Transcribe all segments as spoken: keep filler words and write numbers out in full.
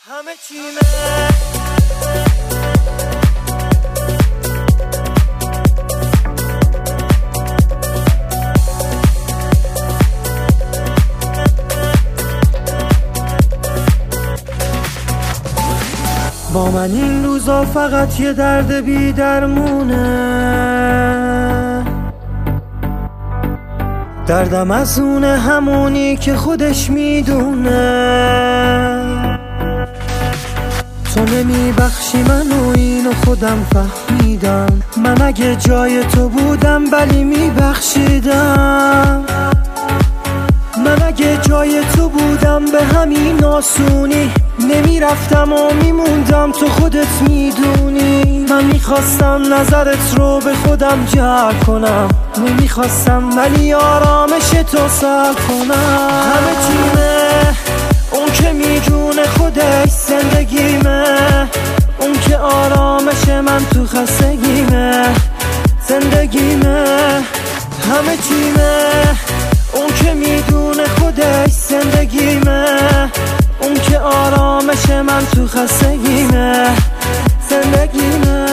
همه چیمه با من این روزا فقط یه درد بی درمونه، دردم از اونه، همونی که خودش میدونه. تو نمیبخشی منو، اینو خودم فهمیدم. من اگه جای تو بودم بلی میبخشیدم. من اگه جای تو بودم به همین آسونی نمیرفتم و میموندم، تو خودت میدونی. من میخواستم نظرت رو به خودم جلب کنم، نمیخواستم ولی آرامش تو سلب کنم. همه چیمه اون که میدونه خودش زندگیمه، اون که آرامش من تو خستگیمه زندگیمه. همه چیمه اون که میدونه خودش زندگیمه، اون که آرامش من تو خستگیمه زندگیمه.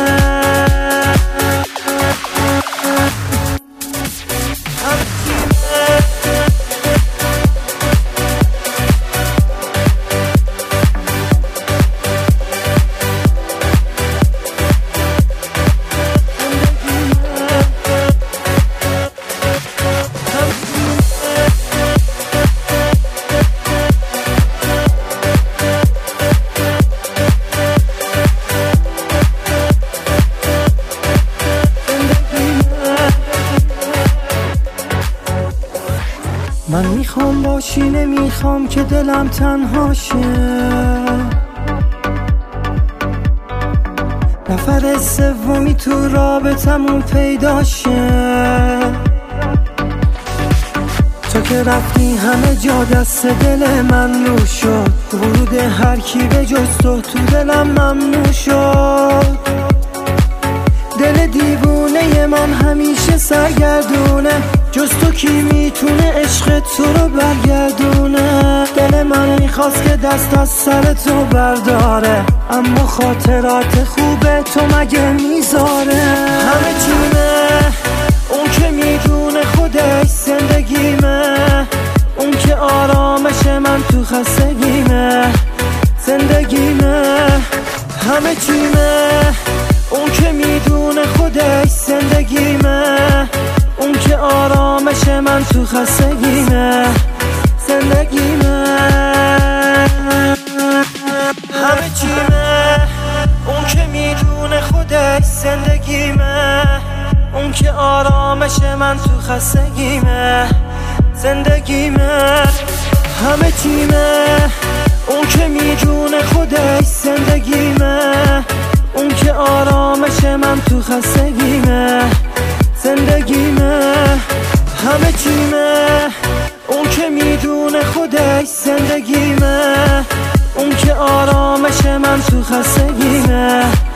من میخوام باشی، نمیخوام که دلم تنها شه. نفر سومی تو رابطمون پیدا شه. تو که رفتی همه جا دست دل من رو شد، ورود هر کی به جز تو تو دلم ممنوع شد. دل دیوونه من همیشه سرگردونه، جز تو کی میتونه عشق تو رو برگردونه. دل من میخواست که دست از سر تو برداره، اما خاطرات خوبه تو مگه میذاره. همه چیمه اون که میدونه خودش زندگیمه، اون که آرامش من تو خستگیمه زندگیمه. همه چیمه اون که میدونه خودش زندگیمه، اون که آرامش من تو خستگیمه زندگیمه. همه چیمه اون که میدونه خودش زندگیمه، اون که آرامش من تو خستگیمه زندگیمه. همه چیمه اون که میدونه خودش زندگیمه، اون که آرامش من تو خستگیمه زندگیمه. همه چیمه اون که میدونه خودش زندگیمه، اون که آرامش من تو خستگیمه